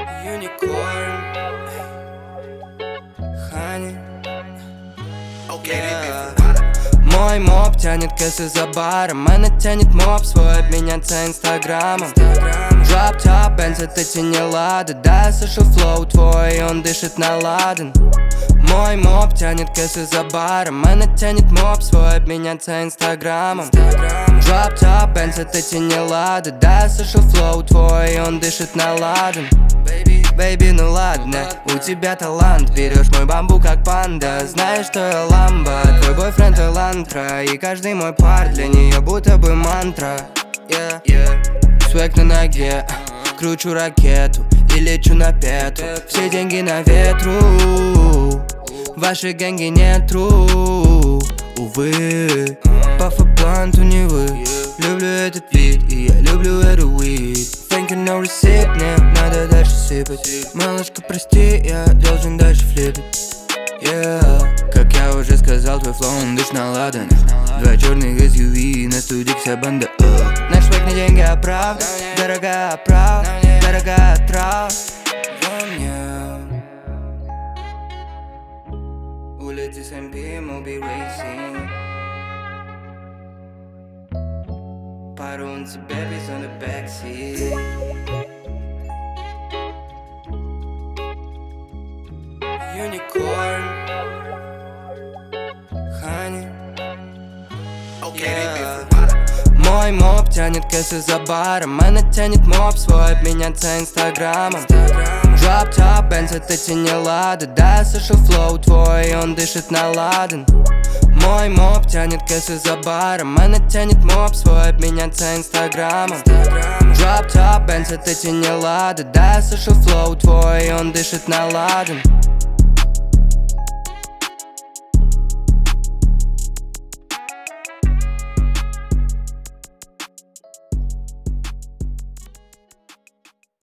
Unicorn Honey Мой моп тянет кэсы за баром, она тянет моп свой обменяться инстаграмом. Drop top, Benz, это не лада. Да, я слышу флоу твой, и он дышит на ладан. Мой моп тянет кэсы за баром, она тянет моп свой обменяться инстаграмом. Drop top, Benz, это не лада. Да, я слышу флоу твой, и он дышит на ладан. Бэйби, ну ладно, у тебя талант. Берешь мой бамбук как панда. Знаешь, что я ламба, твой бойфренд элантра. И каждый мой пар для нее будто бы мантра. Свэг на ноге, кручу ракету и лечу на пету. Все деньги на ветру, в вашей гэнге нет тру. Увы, пафа блант у Невы. Люблю этот вид, и я люблю эту weed. Thank you, no receipt, мне надо дальше сыпать. Малышка, прости, я должен дальше флипать. Как я уже сказал, твой флоу, он дышит на ладан. Два черных SUV, на студии вся банда. Наш свэг на деньги оправдан. Дорогая оправа, дорогая трава во мне. Улицы SMP, Moby Racing. Пару babies on the backseat. Unicorn Honey Мой моп тянет кэсы за баром, она тянет моп свой обменяться инстаграмом. Drop top, Benz, это не лада. Да, я слышу флоу твой, и он дышит на ладан. Мой моп тянет кэсы за баром, она тянет моп свой обменяться инстаграмом. Drop top, Benz, это не лада. Да, я слышу флоу твой, и он дышит на ладан.